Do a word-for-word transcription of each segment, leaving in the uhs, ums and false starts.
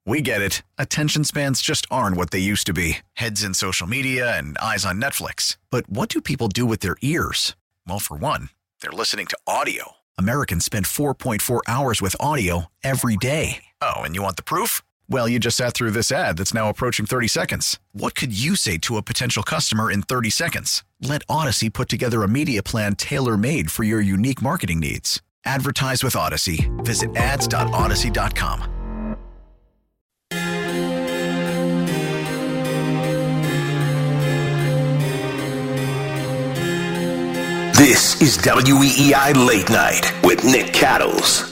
We get it. Attention spans just aren't what they used to be. Heads in social media and eyes on Netflix. But what do people do with their ears? Well, for one, they're listening to audio. Americans spend four point four hours with audio every day. Oh, and you want the proof? Well, you just sat through this ad that's now approaching thirty seconds. What could you say to a potential customer in thirty seconds? Let Odyssey put together a media plan tailor-made for your unique marketing needs. Advertise with Odyssey. Visit ads dot odyssey dot com. This is W E E I Late Night with Nick Cattles.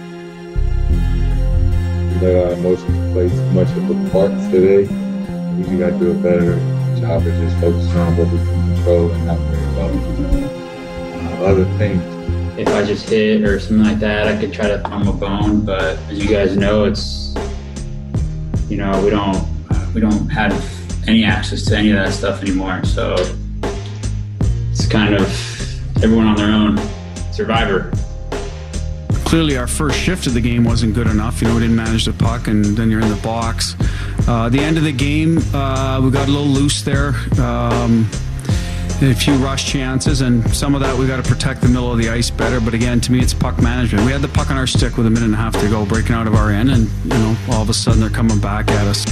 Let our emotions play too much of a part today. We just got to do a better job of just focusing on what we can control and not worry about uh, other things. If I just hit or something like that, I could try to thumb a bone. But as you guys know, it's, you know, we don't we don't have any access to any of that stuff anymore. So it's kind of everyone on their own, survivor. Clearly our first shift of the game wasn't good enough. You know, we didn't manage the puck, and then you're in the box. Uh, the end of the game, uh, we got a little loose there. Um, a few rush chances, and some of that we got to protect the middle of the ice better. But again, to me, it's puck management. We had the puck on our stick with a minute and a half to go, breaking out of our end, and you know, all of a sudden they're coming back at us.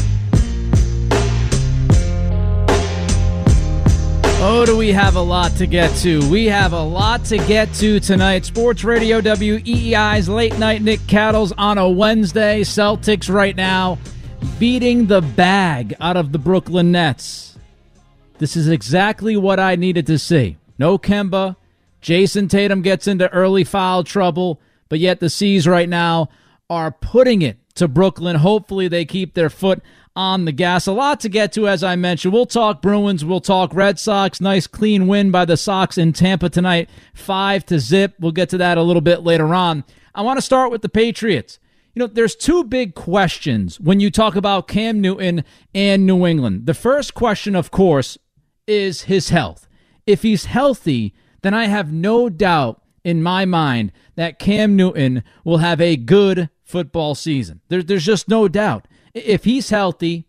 Oh, do we have a lot to get to? We have a lot to get to tonight. Sports Radio W E E I's Late Night Nick Cattles on a Wednesday. Celtics right now beating the bag out of the Brooklyn Nets. This is exactly what I needed to see. No Kemba. Jason Tatum gets into early foul trouble, but yet the C's right now are putting it to Brooklyn. Hopefully they keep their foot on the gas. A lot to get to, as I mentioned. We'll talk Bruins. We'll talk Red Sox. Nice clean win by the Sox in Tampa tonight, five to zip. We'll get to that a little bit later on. I want to start with the Patriots. You know, there's two big questions when you talk about Cam Newton and New England. The first question, of course, is his health. If he's healthy, then I have no doubt in my mind that Cam Newton will have a good football season. There, there's just no doubt. If he's healthy,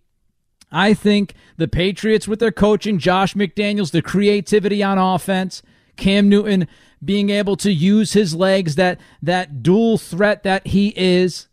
I think the Patriots with their coaching, Josh McDaniels, the creativity on offense, Cam Newton being able to use his legs, that that dual threat that he is,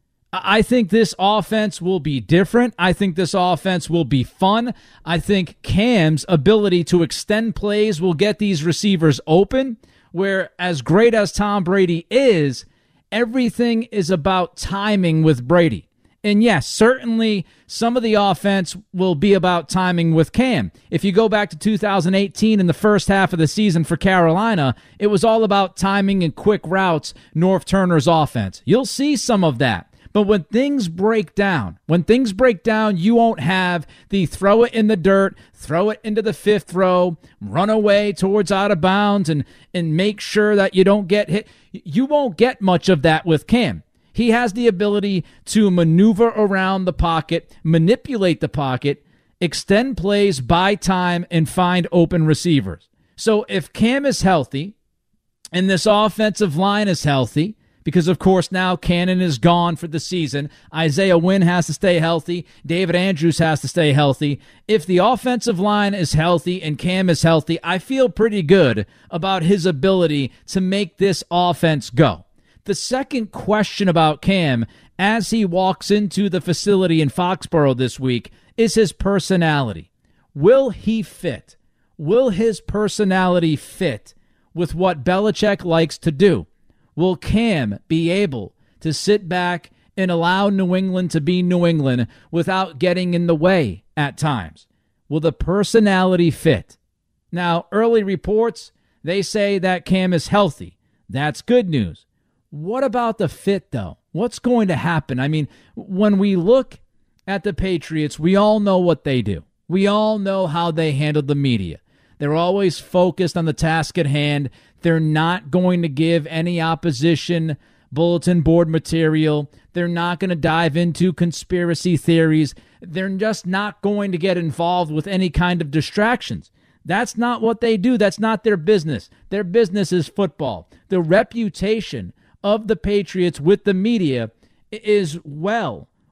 I think this offense will be different. I think this offense will be fun. I think Cam's ability to extend plays will get these receivers open, where as great as Tom Brady is, everything is about timing with Brady. And yes, certainly some of the offense will be about timing with Cam. If you go back to two thousand eighteen in the first half of the season for Carolina, it was all about timing and quick routes, North Turner's offense. You'll see some of that. But when things break down, when things break down, you won't have the throw it in the dirt, throw it into the fifth row, run away towards out of bounds, and, and make sure that you don't get hit. You won't get much of that with Cam. He has the ability to maneuver around the pocket, manipulate the pocket, extend plays, buy time, and find open receivers. So if Cam is healthy and this offensive line is healthy, because, of course, now Cannon is gone for the season, Isaiah Wynn has to stay healthy, David Andrews has to stay healthy. If the offensive line is healthy and Cam is healthy, I feel pretty good about his ability to make this offense go. The second question about Cam as he walks into the facility in Foxborough this week is his personality. Will he fit? Will his personality fit with what Belichick likes to do? Will Cam be able to sit back and allow New England to be New England without getting in the way at times? Will the personality fit? Now, early reports, they say that Cam is healthy. That's good news. What about the fit, though? What's going to happen? I mean, when we look at the Patriots, we all know what they do. We all know how they handle the media. They're always focused on the task at hand. They're not going to give any opposition bulletin board material. They're not going to dive into conspiracy theories. They're just not going to get involved with any kind of distractions. That's not what they do. That's not their business. Their business is football. The reputation of the Patriots with the media is well,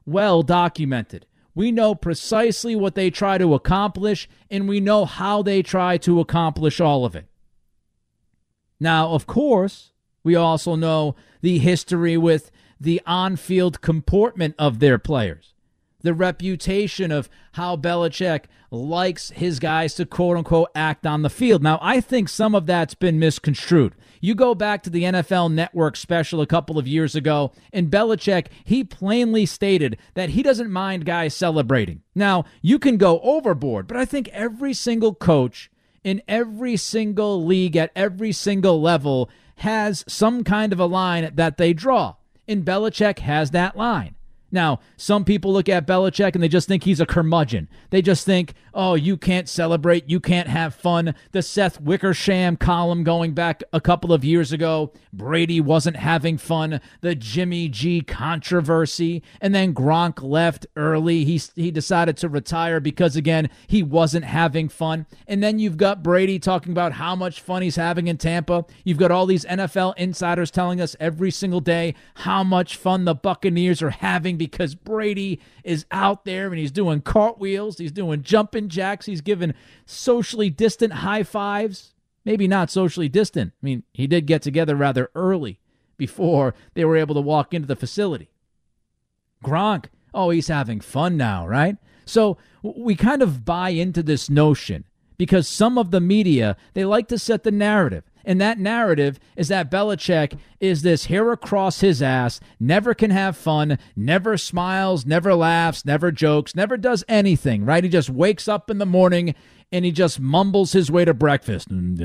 well documented. We know precisely what they try to accomplish, and we know how they try to accomplish all of it. Now, of course, we also know the history with the on-field comportment of their players, the reputation of how Belichick likes his guys to quote-unquote act on the field. Now, I think some of that's been misconstrued. You go back to the N F L Network special a couple of years ago, and Belichick, he plainly stated that he doesn't mind guys celebrating. Now, you can go overboard, but I think every single coach in every single league at every single level has some kind of a line that they draw, and Belichick has that line. Now, some people look at Belichick and they just think he's a curmudgeon. They just think, oh, you can't celebrate, you can't have fun. The Seth Wickersham column going back a couple of years ago, Brady wasn't having fun. The Jimmy G controversy, and then Gronk left early. He, he decided to retire because, again, he wasn't having fun. And then you've got Brady talking about how much fun he's having in Tampa. You've got all these N F L insiders telling us every single day how much fun the Buccaneers are having because Brady is out there and he's doing cartwheels, he's doing jumping jacks, he's giving socially distant high fives. Maybe not socially distant. I mean, he did get together rather early before they were able to walk into the facility. Gronk, oh, he's having fun now, right? So we kind of buy into this notion because some of the media, they like to set the narrative. And that narrative is that Belichick is this hair across his ass, never can have fun, never smiles, never laughs, never jokes, never does anything, right? He just wakes up in the morning and he just mumbles his way to breakfast.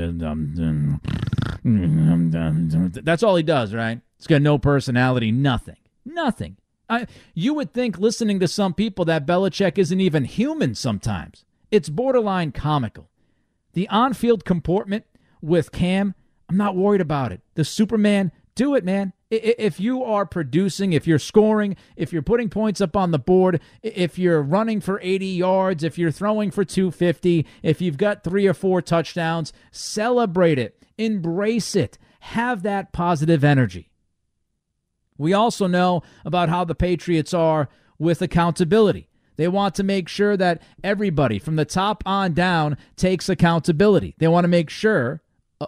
That's all he does, right? He's got no personality, nothing, nothing. I, you would think, listening to some people, that Belichick isn't even human sometimes. It's borderline comical. The on-field comportment with Cam, I'm not worried about it. The Superman, do it, man. If you are producing, if you're scoring, if you're putting points up on the board, if you're running for eighty yards, if you're throwing for two fifty, if you've got three or four touchdowns, celebrate it. Embrace it. Have that positive energy. We also know about how the Patriots are with accountability. They want to make sure that everybody from the top on down takes accountability. They want to make sure,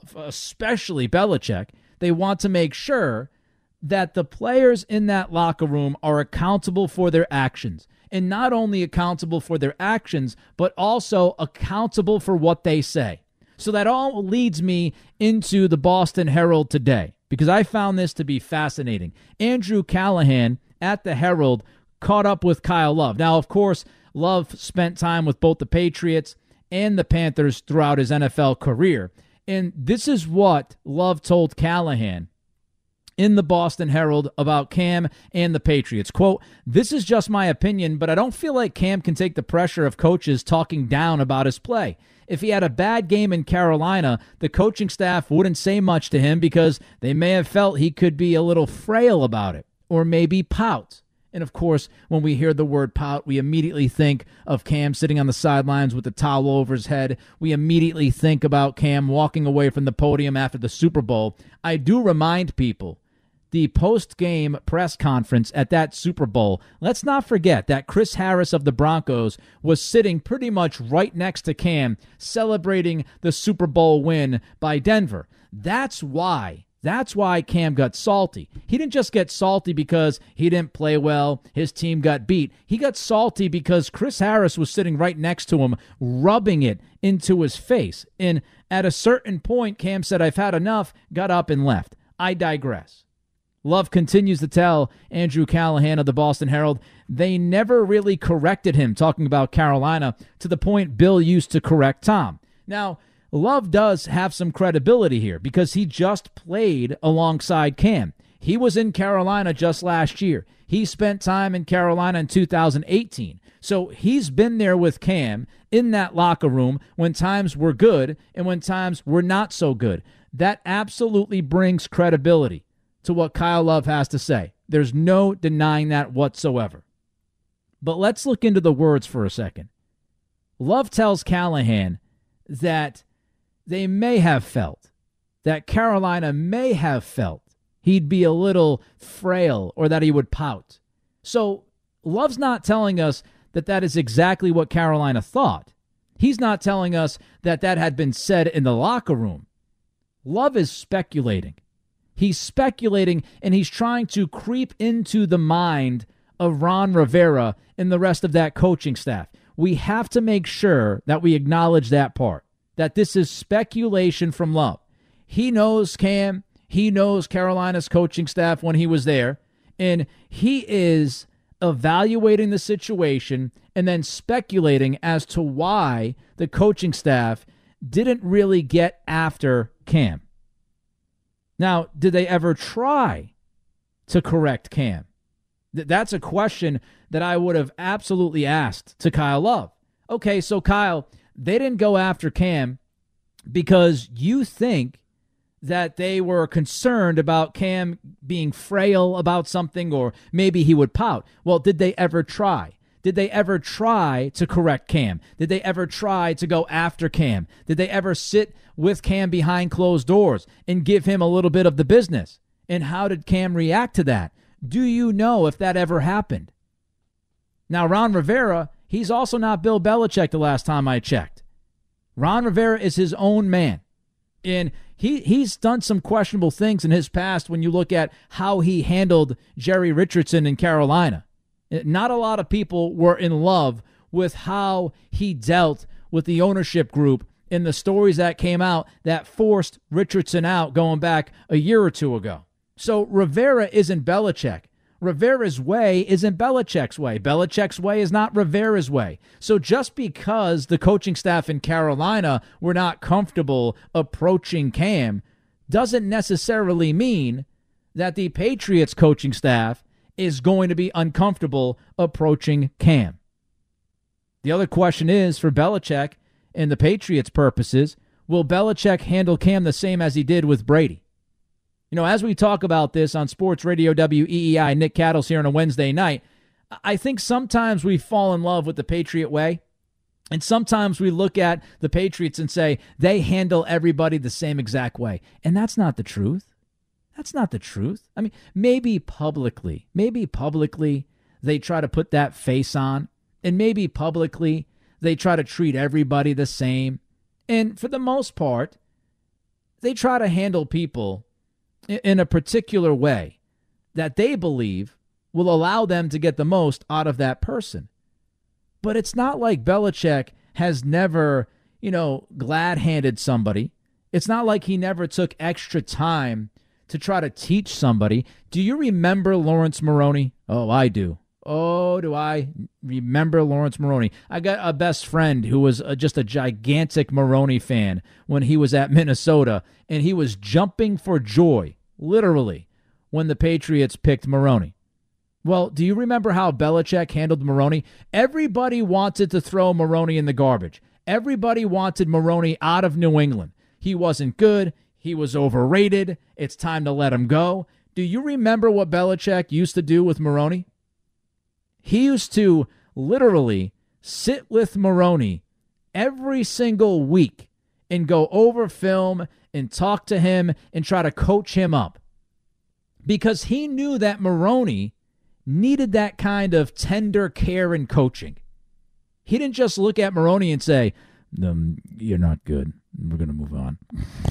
especially Belichick, they want to make sure that the players in that locker room are accountable for their actions. And not only accountable for their actions, but also accountable for what they say. So that all leads me into the Boston Herald today, because I found this to be fascinating. Andrew Callahan at the Herald caught up with Kyle Love. Now, of course, Love spent time with both the Patriots and the Panthers throughout his N F L career. And this is what Love told Callahan in the Boston Herald about Cam and the Patriots. Quote, "This is just my opinion, but I don't feel like Cam can take the pressure of coaches talking down about his play. If he had a bad game in Carolina, the coaching staff wouldn't say much to him because they may have felt he could be a little frail about it, or maybe pout." And of course, when we hear the word pout, we immediately think of Cam sitting on the sidelines with the towel over his head. We immediately think about Cam walking away from the podium after the Super Bowl. I do remind people, the post-game press conference at that Super Bowl, let's not forget that Chris Harris of the Broncos was sitting pretty much right next to Cam, celebrating the Super Bowl win by Denver. That's why. That's why Cam got salty. He didn't just get salty because he didn't play well, his team got beat. He got salty because Chris Harris was sitting right next to him, rubbing it into his face. And at a certain point, Cam said, "I've had enough," got up and left. I digress. Love continues to tell Andrew Callahan of the Boston Herald, they never really corrected him, talking about Carolina, to the point Bill used to correct Tom. Now, Love does have some credibility here because he just played alongside Cam. He was in Carolina just last year. He spent time in Carolina in two thousand eighteen. So he's been there with Cam in that locker room when times were good and when times were not so good. That absolutely brings credibility to what Kyle Love has to say. There's no denying that whatsoever. But let's look into the words for a second. Love tells Callahan that they may have felt, that Carolina may have felt he'd be a little frail or that he would pout. So Love's not telling us that that is exactly what Carolina thought. He's not telling us that that had been said in the locker room. Love is speculating. He's speculating, and he's trying to creep into the mind of Ron Rivera and the rest of that coaching staff. We have to make sure that we acknowledge that part, that this is speculation from Love. He knows Cam. He knows Carolina's coaching staff when he was there, and he is evaluating the situation and then speculating as to why the coaching staff didn't really get after Cam. Now, did they ever try to correct Cam? Th- that's a question that I would have absolutely asked to Kyle Love. Okay, so Kyle, they didn't go after Cam because you think that they were concerned about Cam being frail about something, or maybe he would pout. Well, did they ever try? Did they ever try to correct Cam? Did they ever try to go after Cam? Did they ever sit with Cam behind closed doors and give him a little bit of the business? And how did Cam react to that? Do you know if that ever happened? Now, Ron Rivera, he's also not Bill Belichick the last time I checked. Ron Rivera is his own man. And he he's done some questionable things in his past when you look at how he handled Jerry Richardson in Carolina. Not a lot of people were in love with how he dealt with the ownership group in the stories that came out that forced Richardson out going back a year or two ago. So Rivera isn't Belichick. Rivera's way isn't Belichick's way. Belichick's way is not Rivera's way. So just because the coaching staff in Carolina were not comfortable approaching Cam doesn't necessarily mean that the Patriots coaching staff is going to be uncomfortable approaching Cam. The other question is, for Belichick and the Patriots' purposes, will Belichick handle Cam the same as he did with Brady? You know, as we talk about this on Sports Radio W E E I, Nick Cattles here on a Wednesday night, I think sometimes we fall in love with the Patriot way, and sometimes we look at the Patriots and say they handle everybody the same exact way. And that's not the truth. That's not the truth. I mean, maybe publicly, maybe publicly they try to put that face on, and maybe publicly they try to treat everybody the same. And for the most part, they try to handle people in a particular way that they believe will allow them to get the most out of that person. But it's not like Belichick has never, you know, glad-handed somebody. It's not like he never took extra time to try to teach somebody. Do you remember Lawrence Maroney? Oh, I do. Oh, do I remember Lawrence Maroney? I got a best friend who was a, just a gigantic Maroney fan when he was at Minnesota, and he was jumping for joy, literally, when the Patriots picked Maroney. Well, do you remember how Belichick handled Maroney? Everybody wanted to throw Maroney in the garbage. Everybody wanted Maroney out of New England. He wasn't good. He was overrated. It's time to let him go. Do you remember what Belichick used to do with Maroney? He used to literally sit with Maroney every single week and go over film and talk to him and try to coach him up, because he knew that Maroney needed that kind of tender care and coaching. He didn't just look at Maroney and say, um, you're not good. We're going to move on.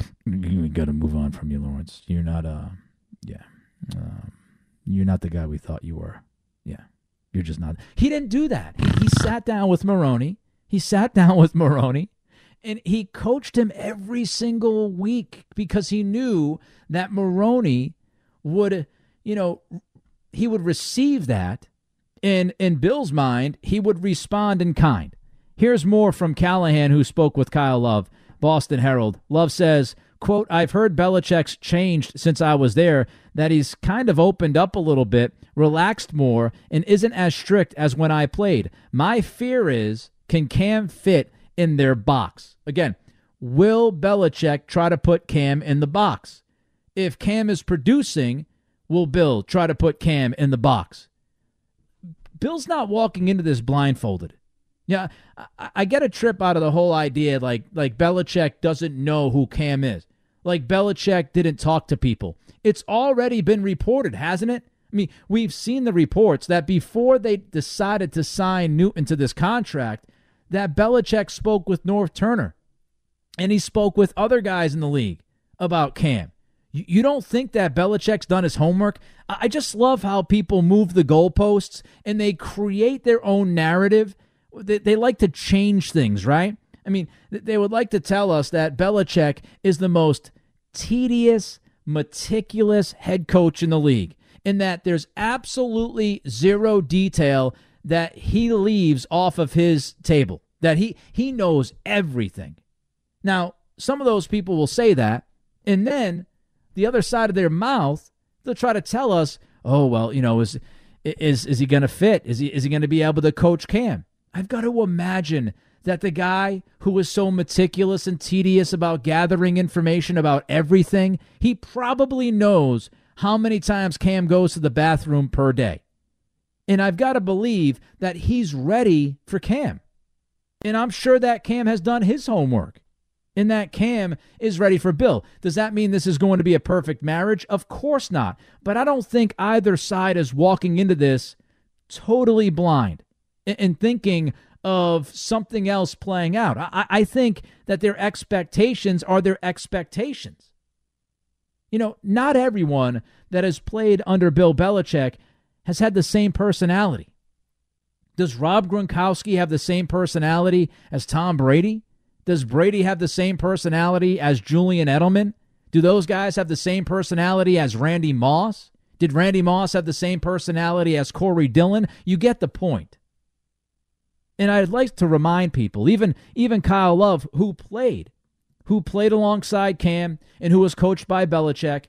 We got to move on from you, Lawrence. You're not, uh, yeah, uh, you're not the guy we thought you were. Yeah, you're just not. He didn't do that. He, he sat down with Maroney. He sat down with Maroney, and he coached him every single week because he knew that Maroney would, you know, he would receive that. In, in Bill's mind, he would respond in kind. Here's more from Callahan, who spoke with Kyle Love, Boston Herald. Love says, quote, I've heard Belichick's changed since I was there, that he's kind of opened up a little bit, relaxed more, and isn't as strict as when I played. My fear is, can Cam fit in their box? Again, will Belichick try to put Cam in the box? If Cam is producing, will Bill try to put Cam in the box? Bill's not walking into this blindfolded. Yeah, I, I get a trip out of the whole idea like like Belichick doesn't know who Cam is. Like Belichick didn't talk to people. It's already been reported, hasn't it? I mean, we've seen the reports that before they decided to sign Newton to this contract, that Belichick spoke with North Turner, and he spoke with other guys in the league about Cam. You, you don't think that Belichick's done his homework? I, I just love how people move the goalposts, and they create their own narrative. They, they like to change things, right? I mean, they would like to tell us that Belichick is the most tedious, meticulous head coach in the league, in that there's absolutely zero detail that he leaves off of his table, that he, he knows everything. Now, some of those people will say that, and then the other side of their mouth, they'll try to tell us, oh, well, you know, is is is he going to fit? Is he, is he going to be able to coach Cam? I've got to imagine that the guy who was so meticulous and tedious about gathering information about everything, he probably knows how many times Cam goes to the bathroom per day. And I've got to believe that he's ready for Cam. And I'm sure that Cam has done his homework, and that Cam is ready for Bill. Does that mean this is going to be a perfect marriage? Of course not. But I don't think either side is walking into this totally blind and thinking of something else playing out. I, I think that their expectations are their expectations. You know, not everyone that has played under Bill Belichick has had the same personality. Does Rob Gronkowski have the same personality as Tom Brady? Does Brady have the same personality as Julian Edelman? Do those guys have the same personality as Randy Moss? Did Randy Moss have the same personality as Corey Dillon? You get the point. And I'd like to remind people, even, even Kyle Love, who played, who played alongside Cam and who was coached by Belichick,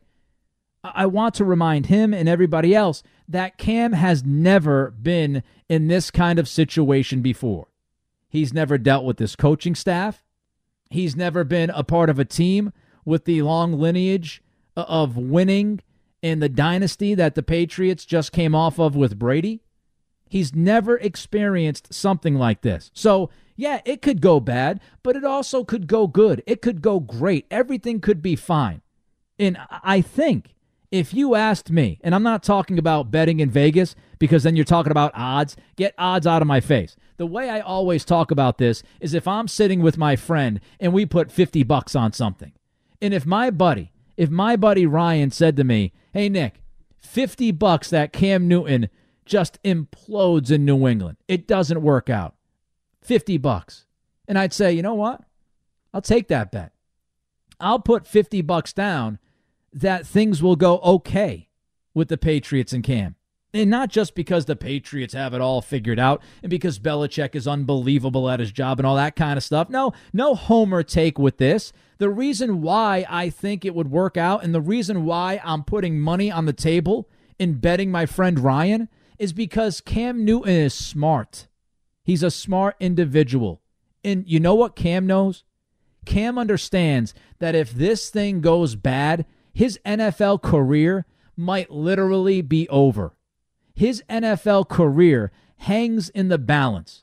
I want to remind him and everybody else that Cam has never been in this kind of situation before. He's never dealt with this coaching staff. He's never been a part of a team with the long lineage of winning in the dynasty that the Patriots just came off of with Brady. He's never experienced something like this. So, yeah, it could go bad, but it also could go good. It could go great. Everything could be fine. And I think if you asked me, and I'm not talking about betting in Vegas because then you're talking about odds, get odds out of my face. The way I always talk about this is if I'm sitting with my friend and we put fifty bucks on something, and if my buddy, if my buddy Ryan said to me, hey, Nick, fifty bucks that Cam Newton just implodes in New England, it doesn't work out, fifty bucks. And I'd say, you know what? I'll take that bet. I'll put fifty bucks down that things will go okay with the Patriots and Cam. And not just because the Patriots have it all figured out and because Belichick is unbelievable at his job and all that kind of stuff. No, no homer take with this. The reason why I think it would work out and the reason why I'm putting money on the table and betting my friend Ryan is because Cam Newton is smart. He's a smart individual. And you know what Cam knows? Cam understands that if this thing goes bad, his N F L career might literally be over. His N F L career hangs in the balance.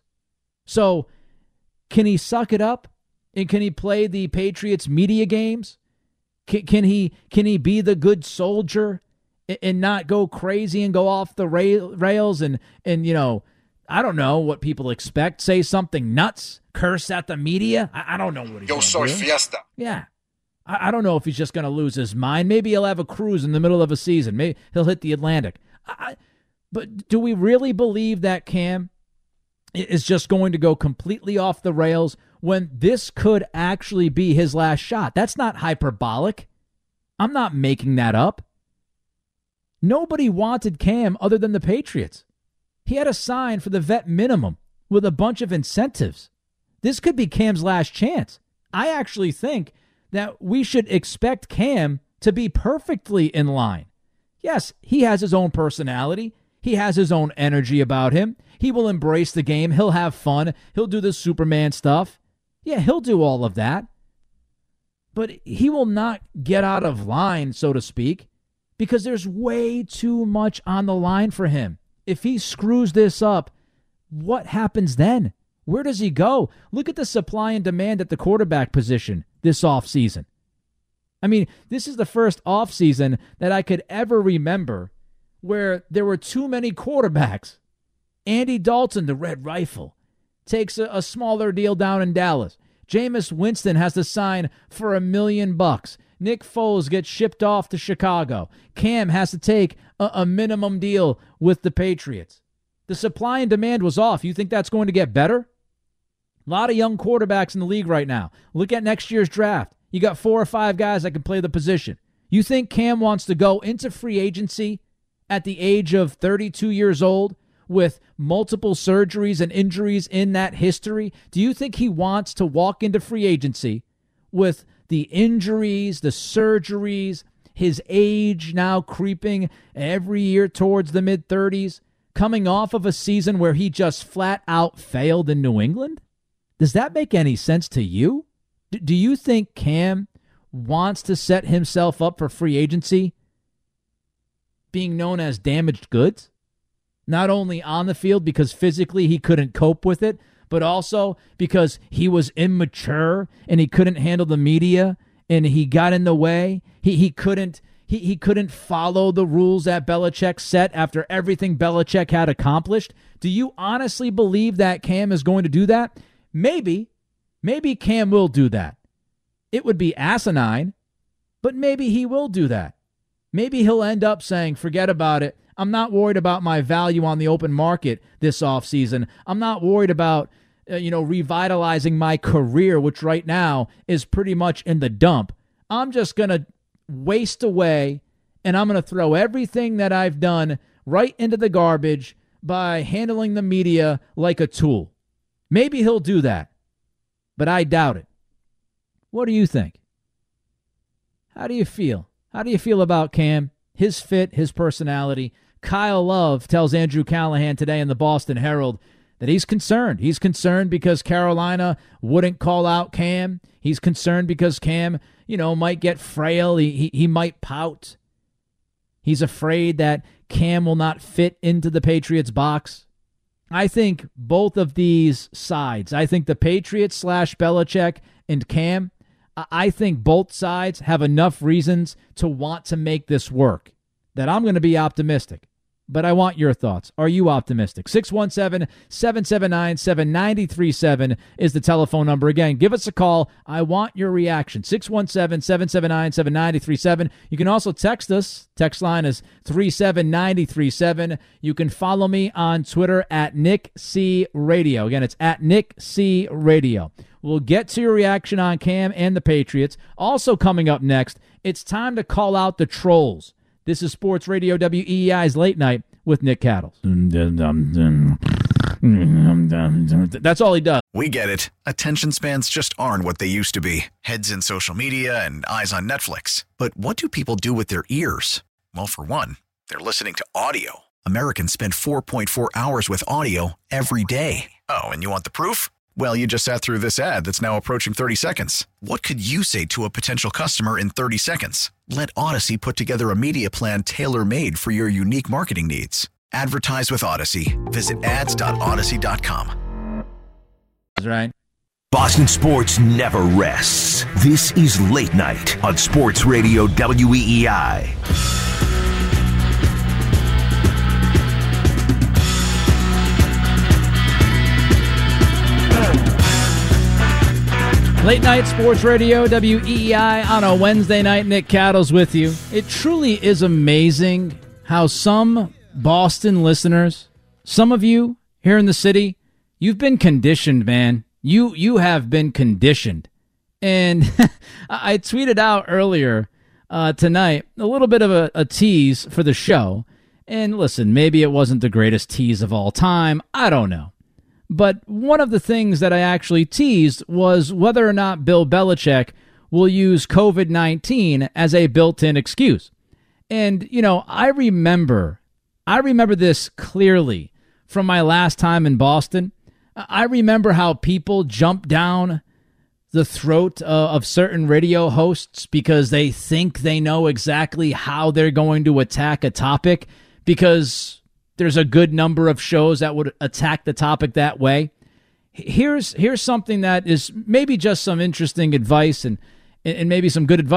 So, can he suck it up? And can he play the Patriots media games? Can, can he can he be the good soldier and, and not go crazy and go off the rail, rails and, and, you know, I don't know what people expect. Say something nuts, curse at the media. I, I don't know what he's going to do. Yo soy fiesta. Yeah. I, I don't know if he's just going to lose his mind. Maybe he'll have a cruise in the middle of a season. Maybe he'll hit the Atlantic. I, But do we really believe that Cam is just going to go completely off the rails when this could actually be his last shot? That's not hyperbolic. I'm not making that up. Nobody wanted Cam other than the Patriots. He had to sign for the vet minimum with a bunch of incentives. This could be Cam's last chance. I actually think that we should expect Cam to be perfectly in line. Yes, he has his own personality. He has his own energy about him. He will embrace the game. He'll have fun. He'll do the Superman stuff. Yeah, he'll do all of that. But he will not get out of line, so to speak, because there's way too much on the line for him. If he screws this up, what happens then? Where does he go? Look at the supply and demand at the quarterback position this offseason. I mean, this is the first offseason that I could ever remember where there were too many quarterbacks. Andy Dalton, the Red Rifle, takes a, a smaller deal down in Dallas. Jameis Winston has to sign for a million bucks. Nick Foles gets shipped off to Chicago. Cam has to take a, a minimum deal with the Patriots. The supply and demand was off. You think that's going to get better? A lot of young quarterbacks in the league right now. Look at next year's draft. You got four or five guys that can play the position. You think Cam wants to go into free agency at the age of thirty-two years old with multiple surgeries and injuries in that history? Do you think he wants to walk into free agency with the injuries, the surgeries, his age now creeping every year towards the mid-thirties, coming off of a season where he just flat out failed in New England? Does that make any sense to you? D- do you think Cam wants to set himself up for free agency being known as damaged goods? Not only on the field because physically he couldn't cope with it, but also because he was immature and he couldn't handle the media and he got in the way. He he couldn't he, he couldn't follow the rules that Belichick set after everything Belichick had accomplished. Do you honestly believe that Cam is going to do that? Maybe. Maybe Cam will do that. It would be asinine, but maybe he will do that. Maybe he'll end up saying, forget about it. I'm not worried about my value on the open market this offseason. I'm not worried about, uh, you know, revitalizing my career, which right now is pretty much in the dump. I'm just going to waste away, and I'm going to throw everything that I've done right into the garbage by handling the media like a tool. Maybe he'll do that, but I doubt it. What do you think? How do you feel? How do you feel about Cam, his fit, his personality? Kyle Love tells Andrew Callahan today in the Boston Herald that he's concerned. He's concerned because Carolina wouldn't call out Cam. He's concerned because Cam, you know, might get frail. He, he, he might pout. He's afraid that Cam will not fit into the Patriots box. I think both of these sides, I think the Patriots slash Belichick and Cam, I think both sides have enough reasons to want to make this work that I'm going to be optimistic. But I want your thoughts. Are you optimistic? six one seven, seven seven nine, seven nine three seven is the telephone number. Again, give us a call. I want your reaction. six one seven, seven seven nine, seven nine three seven. You can also text us. Text line is three seven nine three seven. You can follow me on Twitter at Nick C Radio. Again, it's at Nick C Radio. We'll get to your reaction on Cam and the Patriots. Also coming up next, it's time to call out the trolls. This is Sports Radio W E E I's Late Night with Nick Cattles. That's all he does. We get it. Attention spans just aren't what they used to be. Heads in social media and eyes on Netflix. But what do people do with their ears? Well, for one, they're listening to audio. Americans spend four point four hours with audio every day. Oh, and you want the proof? Well, you just sat through this ad that's now approaching thirty seconds. What could you say to a potential customer in thirty seconds? Let Odyssey put together a media plan tailor-made for your unique marketing needs. Advertise with Odyssey. Visit ads dot odyssey dot com. That's right. Boston sports never rests. This is Late Night on Sports Radio W E E I. Late Night Sports Radio, W E E I on a Wednesday night. Nick Cattles with you. It truly is amazing how some Boston listeners, some of you here in the city, you've been conditioned, man. You you have been conditioned. And I tweeted out earlier uh, tonight a little bit of a, a tease for the show. And listen, maybe it wasn't the greatest tease of all time. I don't know. But one of the things that I actually teased was whether or not Bill Belichick will use covid nineteen as a built-in excuse. And, you know, I remember, I remember this clearly from my last time in Boston. I remember how people jump down the throat uh, of certain radio hosts because they think they know exactly how they're going to attack a topic because there's a good number of shows that would attack the topic that way. Here's here's something that is maybe just some interesting advice and and maybe some good advice.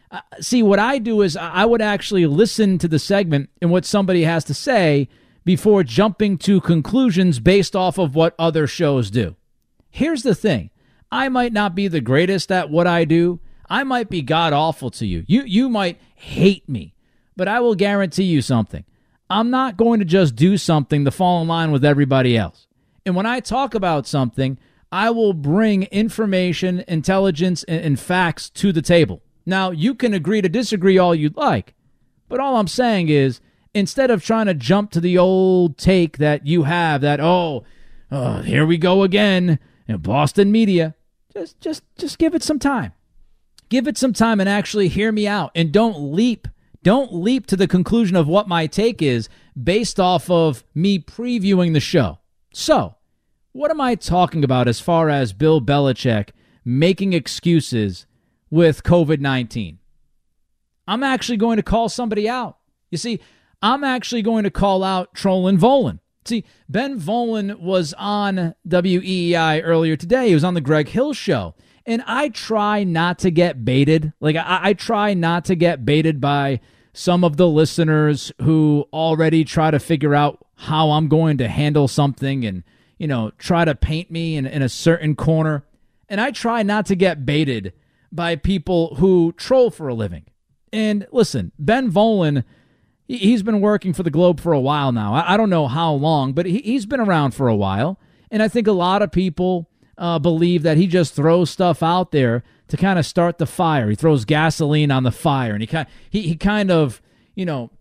Uh, see, what I do is I would actually listen to the segment and what somebody has to say before jumping to conclusions based off of what other shows do. Here's the thing. I might not be the greatest at what I do. I might be god-awful to you. You you might hate me. But I will guarantee you something. I'm not going to just do something to fall in line with everybody else. And when I talk about something, I will bring information, intelligence, and, and facts to the table. Now, you can agree to disagree all you'd like. But all I'm saying is, instead of trying to jump to the old take that you have, that, oh, oh here we go again, in Boston media, just, just, just give it some time. Give it some time and actually hear me out. And don't leap, don't leap to the conclusion of what my take is based off of me previewing the show. So, what am I talking about as far as Bill Belichick making excuses with covid nineteen? I'm actually going to call somebody out. You see, I'm actually going to call out Trollin Volan. See, Ben Volan was on W E E I earlier today. He was on the Greg Hill Show. And I try not to get baited. Like, I, I try not to get baited by some of the listeners who already try to figure out how I'm going to handle something and, you know, try to paint me in, in a certain corner. And I try not to get baited by people who troll for a living. And listen, Ben Volan, he's been working for the Globe for a while now. I don't know how long, but he's been around for a while. And I think a lot of people uh, believe that he just throws stuff out there to kind of start the fire. He throws gasoline on the fire, and he kind he he kind of, you know,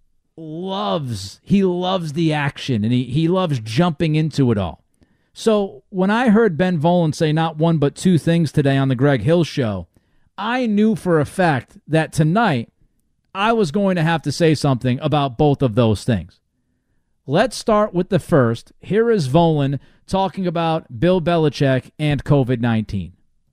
loves he loves the action, and he he loves jumping into it all. So when I heard Ben Volan say not one but two things today on the Greg Hill Show, I knew for a fact that tonight I was going to have to say something about both of those things. Let's start with the first. Here is Volan talking about Bill Belichick and covid nineteen.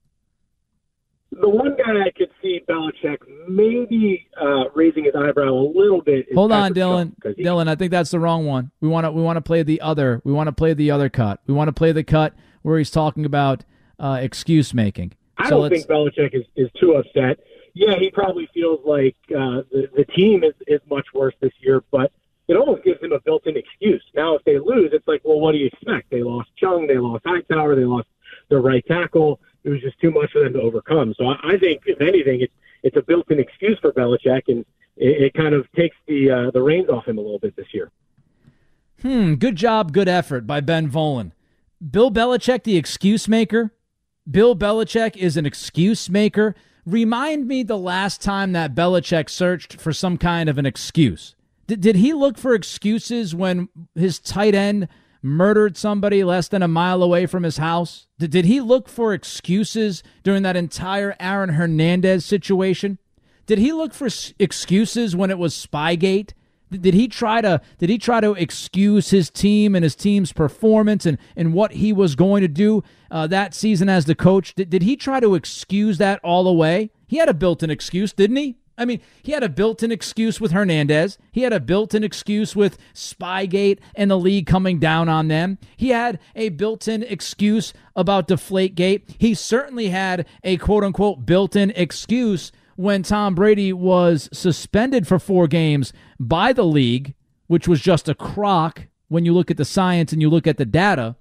The one guy I could see Belichick maybe uh, raising his eyebrow a little bit. Is Hold on, Patrick Dylan. Chung, he, Dylan, I think that's the wrong one. We want to we want to play the other. We want to play the other cut. We want to play the cut where he's talking about uh, excuse making. I so don't think Belichick is, is too upset. Yeah, he probably feels like uh, the, the team is, is much worse this year, but it almost gives him a built-in excuse. Now, if they lose, it's like, well, what do you expect? They lost Chung, they lost Hightower, they lost their right tackle. It was just too much for them to overcome. So I, I think, if anything, it's it's a built-in excuse for Belichick, and it, it kind of takes the uh, the reins off him a little bit this year. Hmm, good job, good effort by Ben Volan. Bill Belichick, the excuse maker? Bill Belichick is an excuse maker? Remind me the last time that Belichick searched for some kind of an excuse. Did, did he look for excuses when his tight end murdered somebody less than a mile away from his house? Did, did he look for excuses during that entire Aaron Hernandez situation? Did he look for s- excuses when it was Spygate? Did, did he try to did he try to excuse his team and his team's performance and, and what he was going to do uh, that season as the coach? Did, did he try to excuse that all away? He had a built-in excuse, didn't he? I mean, he had a built-in excuse with Hernandez. He had a built-in excuse with Spygate and the league coming down on them. He had a built-in excuse about Deflategate. He certainly had a quote-unquote built-in excuse when Tom Brady was suspended for four games by the league, which was just a crock when you look at the science and you look at the data.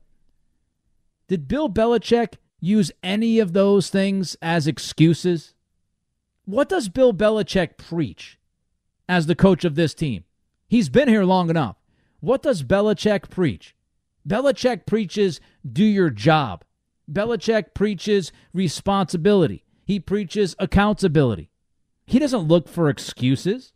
Did Bill Belichick use any of those things as excuses? What does Bill Belichick preach as the coach of this team? He's been here long enough. What does Belichick preach? Belichick preaches do your job. Belichick preaches responsibility. He preaches accountability. He doesn't look for excuses.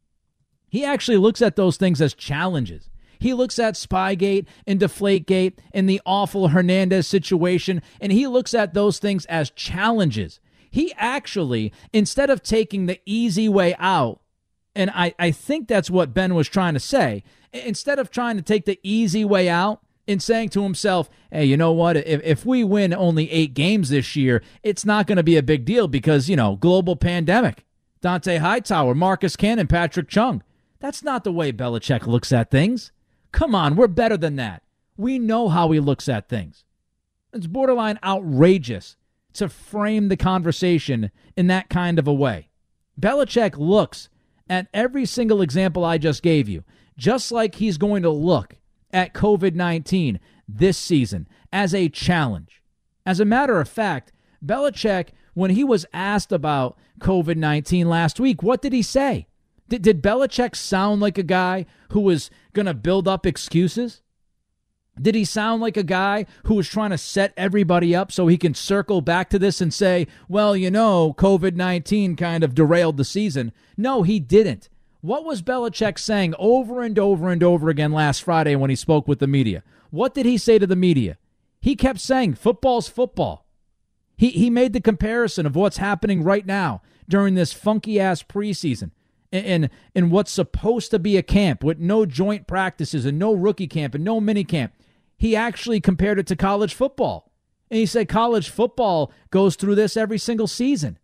He actually looks at those things as challenges. He looks at Spygate and Deflategate and the awful Hernandez situation, and he looks at those things as challenges. He actually, instead of taking the easy way out, and I, I think that's what Ben was trying to say, instead of trying to take the easy way out and saying to himself, hey, you know what, if, if we win only eight games this year, it's not going to be a big deal because, you know, global pandemic. Dante Hightower, Marcus Cannon, Patrick Chung. That's not the way Belichick looks at things. Come on, we're better than that. We know how he looks at things. It's borderline outrageous to frame the conversation in that kind of a way. Belichick looks at every single example I just gave you, just like he's going to look at covid nineteen this season as a challenge. As a matter of fact, Belichick, when he was asked about covid nineteen last week, what did he say? Did, did Belichick sound like a guy who was going to build up excuses? Did he sound like a guy who was trying to set everybody up so he can circle back to this and say, well, you know, covid nineteen kind of derailed the season? No, he didn't. What was Belichick saying over and over and over again last Friday when he spoke with the media? What did he say to the media? He kept saying football's football. He he made the comparison of what's happening right now during this funky-ass preseason and, and what's supposed to be a camp with no joint practices and no rookie camp and no mini camp. He actually compared it to college football. And he said college football goes through this every single season.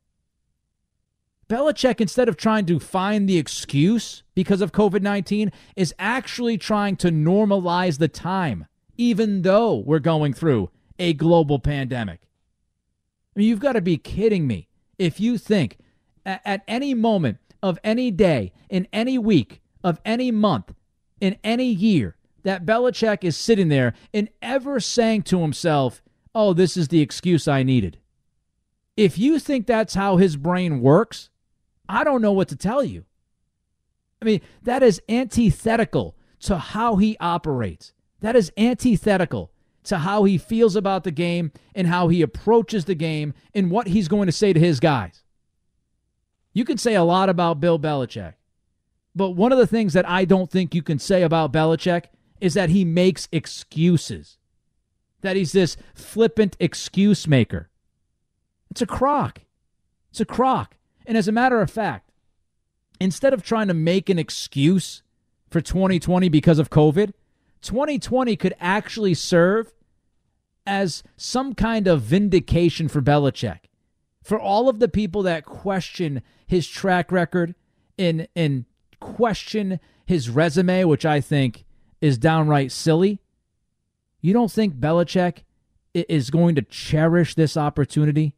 Belichick, instead of trying to find the excuse because of covid nineteen, is actually trying to normalize the time, even though we're going through a global pandemic. I mean, you've got to be kidding me if you think at, at any moment of any day, in any week, of any month, in any year, that Belichick is sitting there and ever saying to himself, oh, this is the excuse I needed. If you think that's how his brain works, I don't know what to tell you. I mean, that is antithetical to how he operates. That is antithetical to how he feels about the game and how he approaches the game and what he's going to say to his guys. You can say a lot about Bill Belichick, but one of the things that I don't think you can say about Belichick is that he makes excuses, that he's this flippant excuse maker. It's a crock. It's a crock. And as a matter of fact, instead of trying to make an excuse for twenty twenty because of COVID, twenty twenty could actually serve as some kind of vindication for Belichick. For all of the people that question his track record and, and question his resume, which I think is downright silly, you don't think Belichick is going to cherish this opportunity?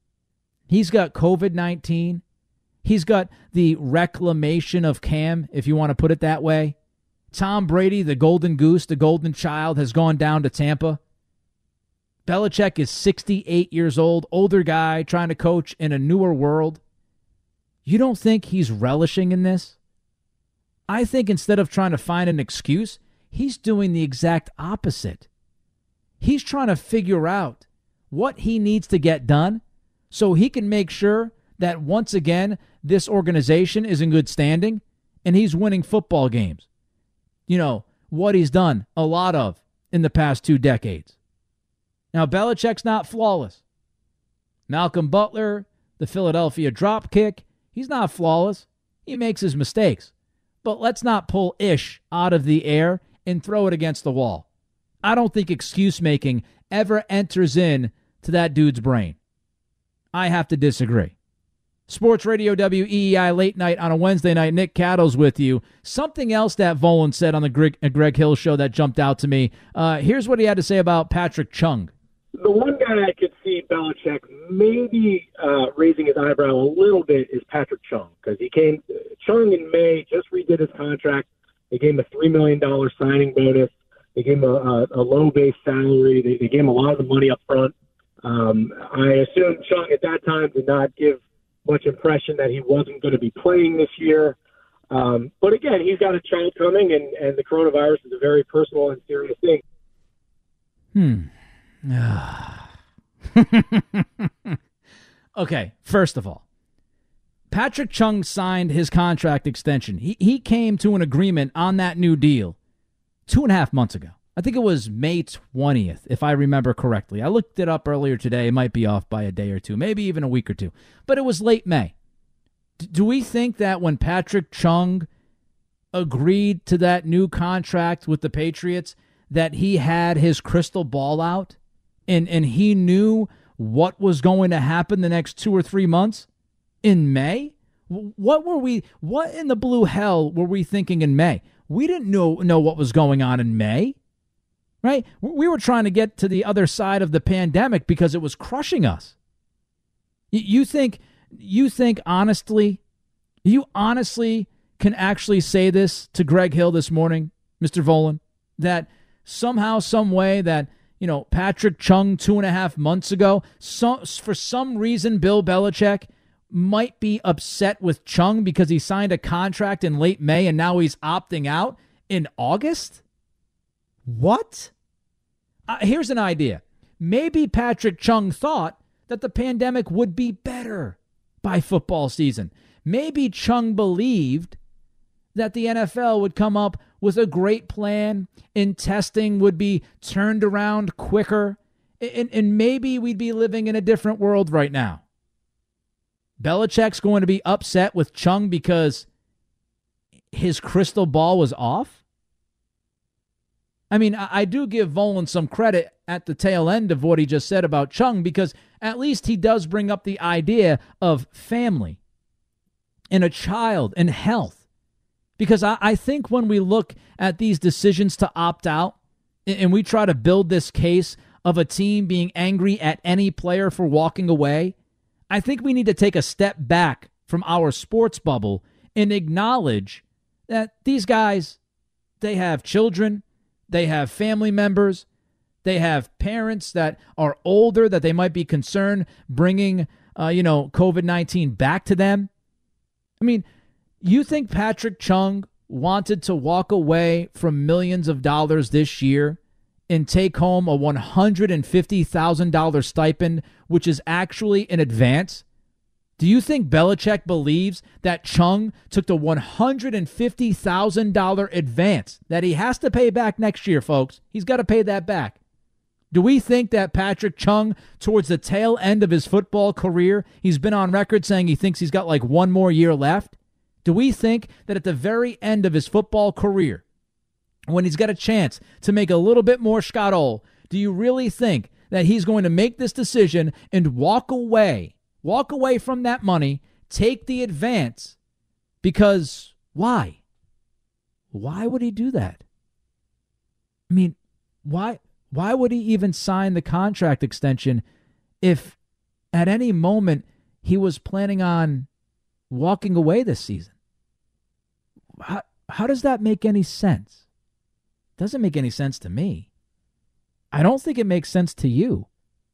He's got covid nineteen. He's got the reclamation of Cam, if you want to put it that way. Tom Brady, the golden goose, the golden child, has gone down to Tampa. Belichick is sixty-eight years old, older guy, trying to coach in a newer world. You don't think he's relishing in this? I think instead of trying to find an excuse, he's doing the exact opposite. He's trying to figure out what he needs to get done so he can make sure that once again, this organization is in good standing and he's winning football games. You know, what he's done a lot of in the past two decades. Now, Belichick's not flawless. Malcolm Butler, the Philadelphia dropkick, he's not flawless. He makes his mistakes. But let's not pull ish out of the air and throw it against the wall. I don't think excuse making ever enters in to that dude's brain. I have to disagree. Sports Radio W E E I late night on a Wednesday night. Nick Cattles with you. Something else that Volan said on the Greg, uh, Greg Hill show that jumped out to me. Uh, here's what he had to say about Patrick Chung. The one guy I could see Belichick maybe uh, raising his eyebrow a little bit is Patrick Chung, because he came Chung in May, just redid his contract. They gave him a three million dollars signing bonus. They gave him a, a, a low base salary. They, they gave him a lot of the money up front. Um, I assume Chung at that time did not give much impression that he wasn't going to be playing this year. Um, but again, he's got a child coming, and, and the coronavirus is a very personal and serious thing. Hmm. Okay, first of all, Patrick Chung signed his contract extension. He he came to an agreement on that new deal two and a half months ago. I think it was May twentieth, if I remember correctly. I looked it up earlier today. It might be off by a day or two, maybe even a week or two. But it was late May. D- do we think that when Patrick Chung agreed to that new contract with the Patriots, that he had his crystal ball out and, and he knew what was going to happen the next two or three months in May? What were we, what in the blue hell were we thinking in May? We didn't know, know what was going on in May. Right? We were trying to get to the other side of the pandemic because it was crushing us. You think, you think honestly You honestly can actually say this to Greg Hill this morning, Mister Volan, that somehow, some way that, you know, Patrick Chung two and a half months ago, so, for some reason, Bill Belichick might be upset with Chung because he signed a contract in late May and now he's opting out in August? What? Uh, here's an idea. Maybe Patrick Chung thought that the pandemic would be better by football season. Maybe Chung believed that the N F L would come up with a great plan and testing would be turned around quicker, and, and maybe we'd be living in a different world right now. Belichick's going to be upset with Chung because his crystal ball was off? I mean, I, I do give Volan some credit at the tail end of what he just said about Chung, because at least he does bring up the idea of family and a child and health. Because I, I think when we look at these decisions to opt out and, and we try to build this case of a team being angry at any player for walking away, I think we need to take a step back from our sports bubble and acknowledge that these guys, they have children, they have family members, they have parents that are older that they might be concerned bringing, uh, you know, covid nineteen back to them. I mean, you think Patrick Chung wanted to walk away from millions of dollars this year and take home a one hundred fifty thousand dollars stipend, which is actually an advance? Do you think Belichick believes that Chung took the one hundred fifty thousand dollars advance that he has to pay back next year, folks? He's got to pay that back. Do we think that Patrick Chung, towards the tail end of his football career, he's been on record saying he thinks he's got like one more year left? Do we think that at the very end of his football career, when he's got a chance to make a little bit more schatol, do you really think that he's going to make this decision and walk away, walk away from that money, take the advance? Because why? Why would he do that? I mean, why? Why would he even sign the contract extension if at any moment he was planning on walking away this season? How, how does that make any sense? It doesn't make any sense to me. I don't think it makes sense to you.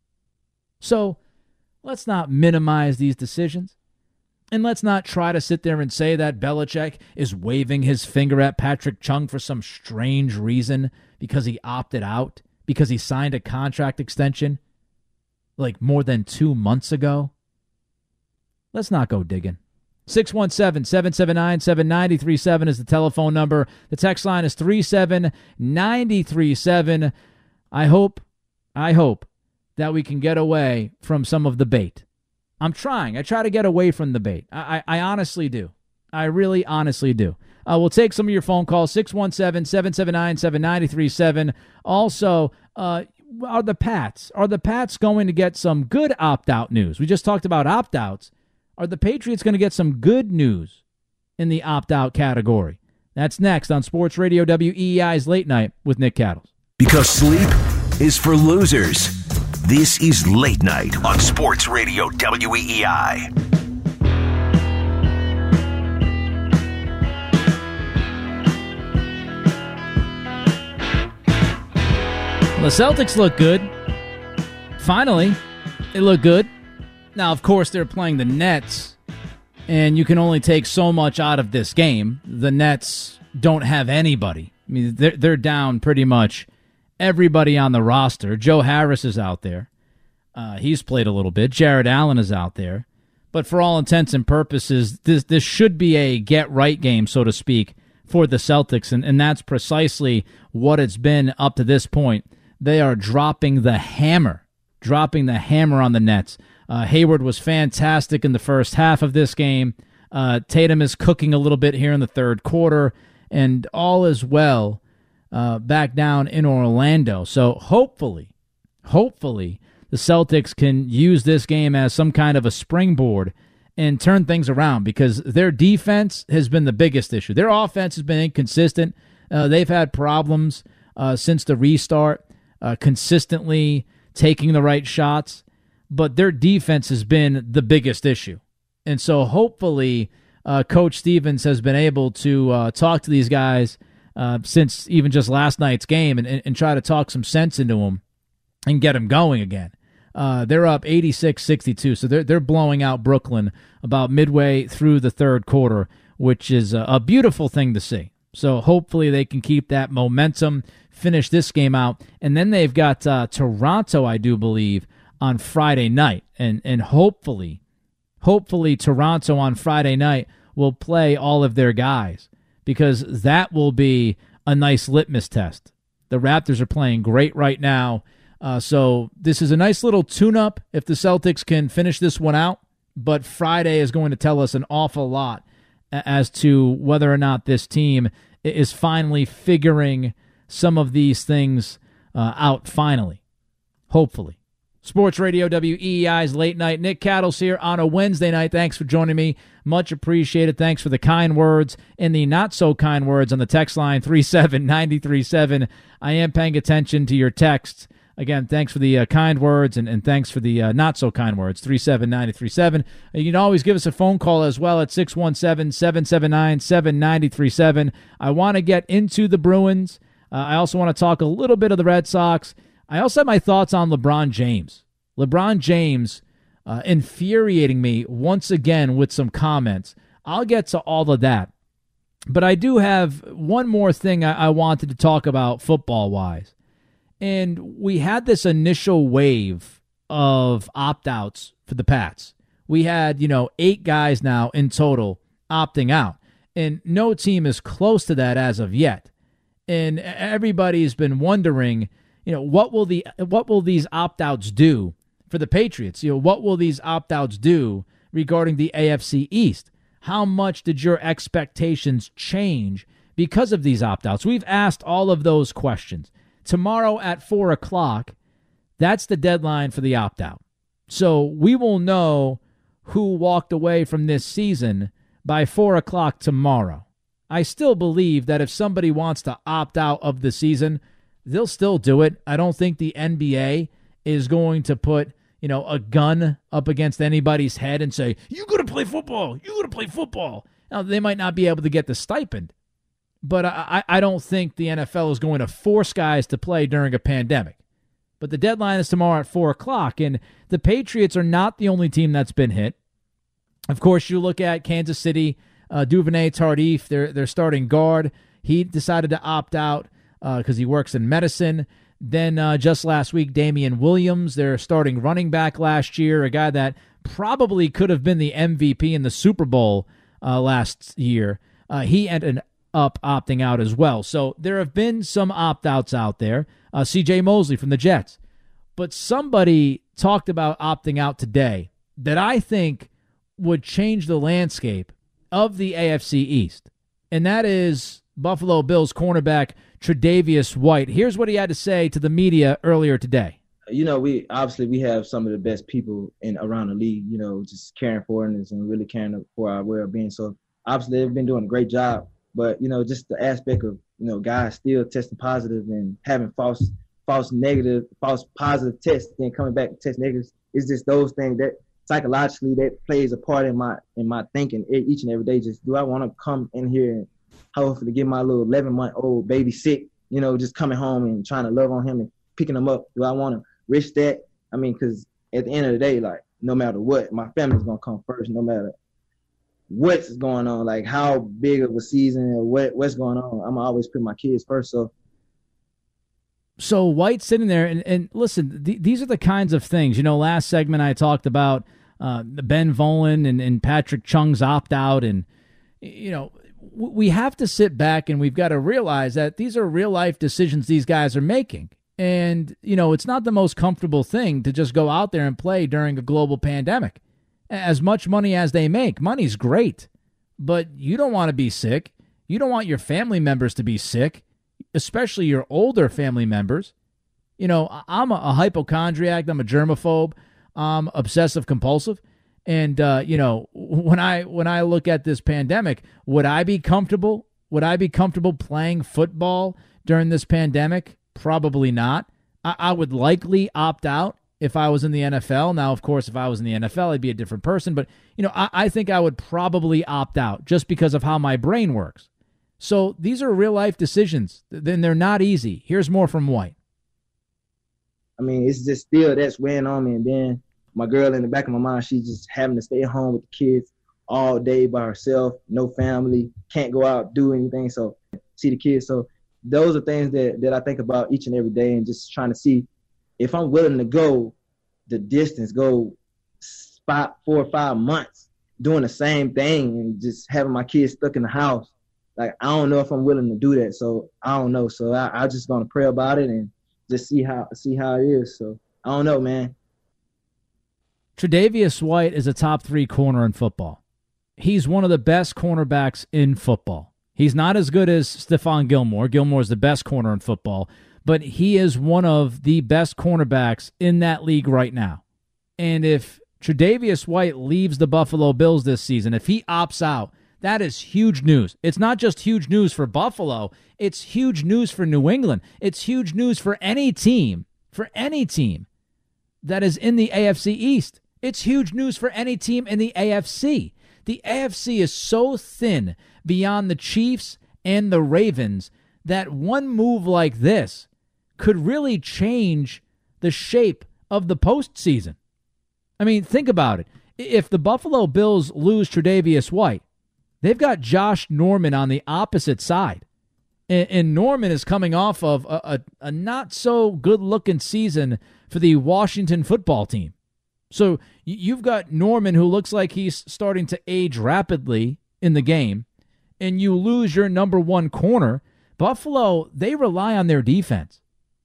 So let's not minimize these decisions. And let's not try to sit there and say that Belichick is waving his finger at Patrick Chung for some strange reason because he opted out, because he signed a contract extension like more than two months ago. Let's not go digging. six one seven, seven seven nine, seven nine three seven is the telephone number. The text line is three seven nine three seven. I hope, I hope that we can get away from some of the bait. I'm trying. I try to get away from the bait. I, I, I honestly do. I really honestly do. Uh, we'll take some of your phone calls, six one seven, seven seven nine, seven nine three seven. Also, uh, are the Pats, are the Pats going to get some good opt-out news? We just talked about opt-outs. Are the Patriots going to get some good news in the opt-out category? That's next on Sports Radio W E E I's Late Night with Nick Cattles. Because sleep is for losers. This is Late Night on Sports Radio W E E I. The Celtics look good. Finally, they look good. Now, of course, they're playing the Nets, and you can only take so much out of this game. The Nets don't have anybody. I mean, they're, they're down pretty much everybody on the roster. Joe Harris is out there. Uh, he's played a little bit. Jared Allen is out there. But for all intents and purposes, this this should be a get-right game, so to speak, for the Celtics, and, and that's precisely what it's been up to this point. They are dropping the hammer, dropping the hammer on the Nets. Uh, Hayward was fantastic in the first half of this game. Uh, Tatum is cooking a little bit here in the third quarter, and all is well uh, back down in Orlando. So hopefully, hopefully the Celtics can use this game as some kind of a springboard and turn things around, because their defense has been the biggest issue. Their offense has been inconsistent. Uh, they've had problems uh, since the restart, uh, consistently taking the right shots. But their defense has been the biggest issue. And so hopefully uh, Coach Stevens has been able to uh, talk to these guys uh, since even just last night's game and, and, and try to talk some sense into them and get them going again. Uh, they're up eighty-six sixty-two, so they're, they're blowing out Brooklyn about midway through the third quarter, which is a, a beautiful thing to see. So hopefully they can keep that momentum, finish this game out, and then they've got uh, Toronto, I do believe, on Friday night, and and hopefully, hopefully Toronto on Friday night will play all of their guys, because that will be a nice litmus test. The Raptors are playing great right now, uh, so this is a nice little tune-up if the Celtics can finish this one out, but Friday is going to tell us an awful lot as to whether or not this team is finally figuring some of these things uh, out finally, hopefully. Sports Radio W E E I's Late Night. Nick Cattles here on a Wednesday night. Thanks for joining me. Much appreciated. Thanks for the kind words and the not-so-kind words on the text line three seven nine three seven. I am paying attention to your texts. Again, thanks for the uh, kind words and, and thanks for the uh, not-so-kind words, three seven nine three seven. You can always give us a phone call as well at six one seven, seven seven nine, seven nine three seven. I want to get into the Bruins. Uh, I also want to talk a little bit of the Red Sox. I also have my thoughts on LeBron James. LeBron James uh, infuriating me once again with some comments. I'll get to all of that. But I do have one more thing I, I wanted to talk about football-wise. And we had this initial wave of opt-outs for the Pats. We had, you know, eight guys now in total opting out. And no team is close to that as of yet. And everybody's been wondering, you know, what will the what will these opt-outs do for the Patriots? You know, what will these opt-outs do regarding the A F C East? How much did your expectations change because of these opt-outs? We've asked all of those questions. Tomorrow at four o'clock, that's the deadline for the opt-out. So we will know who walked away from this season by four o'clock tomorrow. I still believe that if somebody wants to opt out of the season, they'll still do it. I don't think the N B A is going to put, you know, a gun up against anybody's head and say, you got to play football. You got to play football. Now, they might not be able to get the stipend, but I, I don't think the N F L is going to force guys to play during a pandemic. But the deadline is tomorrow at four o'clock, and the Patriots are not the only team that's been hit. Of course, you look at Kansas City, uh, Duvernay Tardif, their, their starting guard. He decided to opt out because uh, he works in medicine. Then uh, just last week, Damian Williams, their starting running back last year, a guy that probably could have been the M V P in the Super Bowl uh, last year. Uh, he ended up opting out as well. So there have been some opt-outs out there. Uh, C J Mosley from the Jets. But somebody talked about opting out today that I think would change the landscape of the A F C East. And that is Buffalo Bills cornerback Tre'Davious White. Here's what he had to say to the media earlier today. You know, we obviously we have some of the best people in around the league, you know, just caring for us and really caring for our well-being. So obviously they've been doing a great job. But, you know, just the aspect of, you know, guys still testing positive and having false false negative, false positive tests, then coming back to test negatives, it's just those things that psychologically that plays a part in my in my thinking each and every day. Just do I want to come in here and hopefully get my little eleven-month-old baby sick, you know, just coming home and trying to love on him and picking him up? Do I want to risk that? I mean, because at the end of the day, like, no matter what, my family's going to come first, no matter what's going on, like how big of a season or what what's going on. I'm always put my kids first. So So White's sitting there, and, and listen, th- these are the kinds of things. You know, last segment I talked about uh, Ben Volen and, and Patrick Chung's opt-out, and, you know, w- we have to sit back and we've got to realize that these are real-life decisions these guys are making. And, you know, it's not the most comfortable thing to just go out there and play during a global pandemic. As much money as they make, money's great, but you don't want to be sick. You don't want your family members to be sick, especially your older family members. You know, I'm a, a hypochondriac. I'm a germaphobe. I'm obsessive compulsive. And, uh, you know, when I when I look at this pandemic, would I be comfortable? Would I be comfortable playing football during this pandemic? Probably not. I, I would likely opt out if I was in the N F L. Now, of course, if I was in the N F L, I'd be a different person. But, you know, I, I think I would probably opt out just because of how my brain works. So these are real-life decisions. Then they're not easy. Here's more from White. I mean, it's just still that's weighing on me. And then my girl in the back of my mind, she's just having to stay at home with the kids all day by herself, no family, can't go out, do anything. So see the kids. So those are things that, that I think about each and every day, and just trying to see if I'm willing to go the distance, go spot four or five months doing the same thing and just having my kids stuck in the house. Like, I don't know if I'm willing to do that. So I don't know. So I, I'm just going to pray about it and just see how see how it is. So I don't know, man. Tre'Davious White is a top three corner in football. He's one of the best cornerbacks in football. He's not as good as Stephon Gilmore. Gilmore is the best corner in football, but he is one of the best cornerbacks in that league right now. And if Tre'Davious White leaves the Buffalo Bills this season, if he opts out, that is huge news. It's not just huge news for Buffalo. It's huge news for New England. It's huge news for any team, for any team that is in the A F C East. It's huge news for any team in the A F C. The A F C is so thin beyond the Chiefs and the Ravens that one move like this could really change the shape of the postseason. I mean, think about it. If the Buffalo Bills lose Tre'Davious White, they've got Josh Norman on the opposite side. And, and Norman is coming off of a, a, a not-so-good-looking season for the Washington football team. So you've got Norman, who looks like he's starting to age rapidly in the game, and you lose your number one corner. Buffalo, they rely on their defense.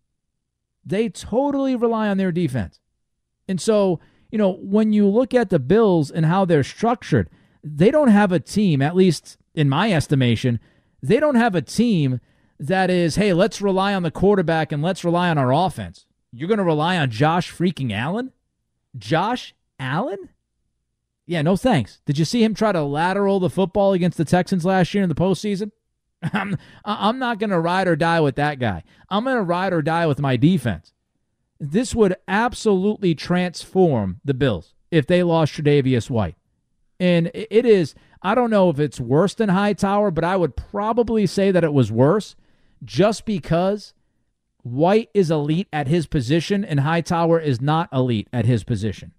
They totally rely on their defense. And so, you know, when you look at the Bills and how they're structured, they don't have a team, at least in my estimation, they don't have a team that is, hey, let's rely on the quarterback and let's rely on our offense. You're going to rely on Josh freaking Allen? Josh Allen? Yeah, no thanks. Did you see him try to lateral the football against the Texans last year in the postseason? I'm, I'm not going to ride or die with that guy. I'm going to ride or die with my defense. This would absolutely transform the Bills if they lost Tre'Davious White. And it is, I don't know if it's worse than Hightower, but I would probably say that it was worse just because White is elite at his position and Hightower is not elite at his position.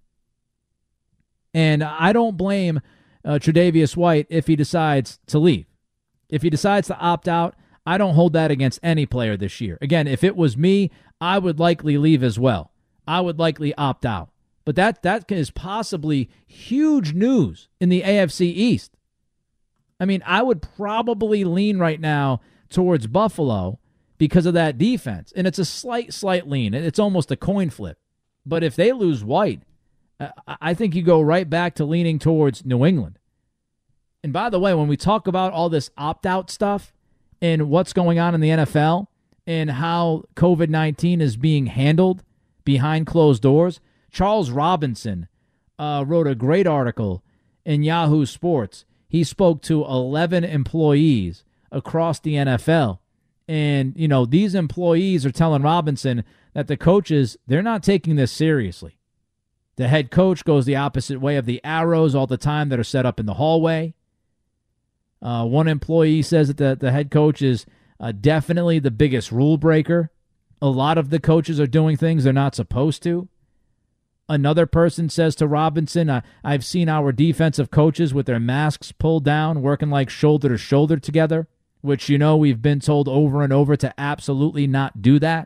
And I don't blame uh, Tre'Davious White if he decides to leave. If he decides to opt out, I don't hold that against any player this year. Again, if it was me, I would likely leave as well. I would likely opt out. But that that is possibly huge news in the A F C East. I mean, I would probably lean right now towards Buffalo because of that defense. And it's a slight, slight lean. It's almost a coin flip. But if they lose White, I think you go right back to leaning towards New England. And by the way, when we talk about all this opt-out stuff and what's going on in the N F L and how covid nineteen is being handled behind closed doors, Charles Robinson uh, wrote a great article in Yahoo Sports. He spoke to eleven employees across the N F L. And, you know, these employees are telling Robinson that the coaches, they're not taking this seriously. The head coach goes the opposite way of the arrows all the time that are set up in the hallway. Uh, one employee says that the, the head coach is uh, definitely the biggest rule breaker. A lot of the coaches are doing things they're not supposed to. Another person says to Robinson, uh, I've seen our defensive coaches with their masks pulled down, working like shoulder to shoulder together, which, you know, we've been told over and over to absolutely not do that.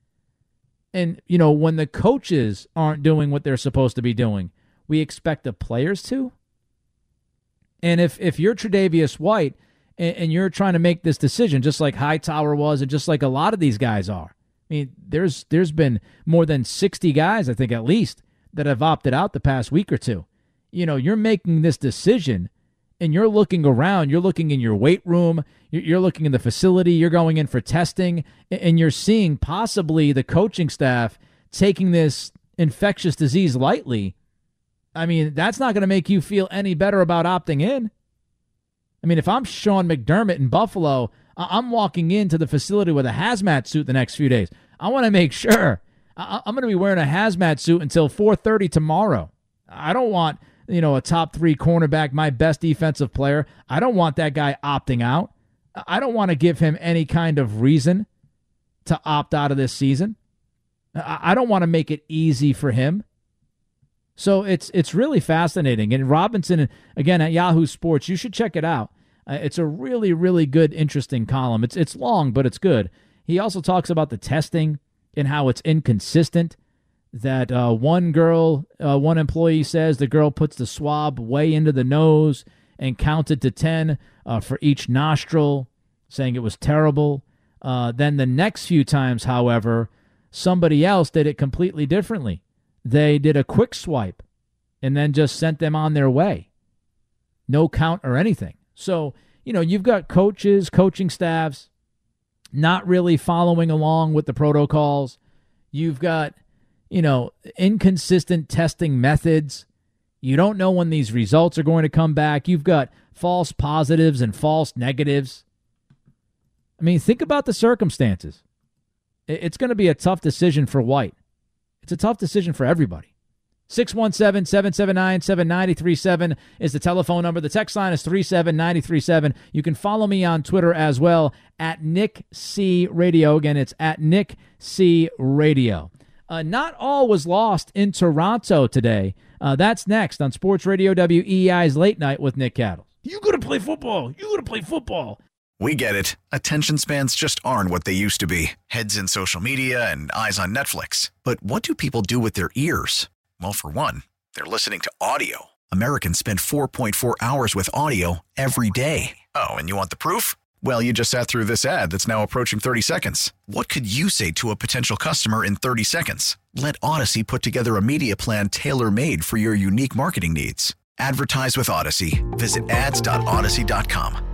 And, you know, when the coaches aren't doing what they're supposed to be doing, we expect the players to. And if, if you're Tre'Davious White and, and you're trying to make this decision, just like Hightower was and just like a lot of these guys are, I mean, there's there's been more than sixty guys, I think at least, that have opted out the past week or two. You know, you're making this decision and you're looking around, you're looking in your weight room, you're looking in the facility, you're going in for testing, and you're seeing possibly the coaching staff taking this infectious disease lightly. I mean, that's not going to make you feel any better about opting in. I mean, if I'm Sean McDermott in Buffalo, I'm walking into the facility with a hazmat suit the next few days. I want to make sure I- I'm going to be wearing a hazmat suit until four thirty tomorrow. I don't want, you know, a top three cornerback, my best defensive player. I don't want that guy opting out. I don't want to give him any kind of reason to opt out of this season. I don't want to make it easy for him. So it's it's really fascinating. And Robinson, again, at Yahoo Sports, you should check it out. Uh, it's a really, really good, interesting column. It's it's long, but it's good. He also talks about the testing and how it's inconsistent. That uh, one girl, uh, one employee says the girl puts the swab way into the nose and counted to ten uh, for each nostril, saying it was terrible. Uh, then the next few times, however, somebody else did it completely differently. They did a quick swipe and then just sent them on their way. No count or anything. So, you know, you've got coaches, coaching staffs not really following along with the protocols. You've got, you know, inconsistent testing methods. You don't know when these results are going to come back. You've got false positives and false negatives. I mean, think about the circumstances. It's going to be a tough decision for White. It's a tough decision for everybody. six one seven, seven seven nine, seven nine three seven is the telephone number. The text line is three seven nine three seven. You can follow me on Twitter as well, at Nick C. Radio. Again, it's at Nick C. Radio. Uh, not all was lost in Toronto today. Uh, that's next on Sports Radio W E I's Late Night with Nick Cattles. You got to play football. You got to play football. We get it. Attention spans just aren't what they used to be. Heads in social media and eyes on Netflix. But what do people do with their ears? Well, for one, they're listening to audio. Americans spend four point four hours with audio every day. Oh, and you want the proof? Well, you just sat through this ad that's now approaching thirty seconds. What could you say to a potential customer in thirty seconds? Let Odyssey put together a media plan tailor-made for your unique marketing needs. Advertise with Odyssey. Visit ads dot odyssey dot com.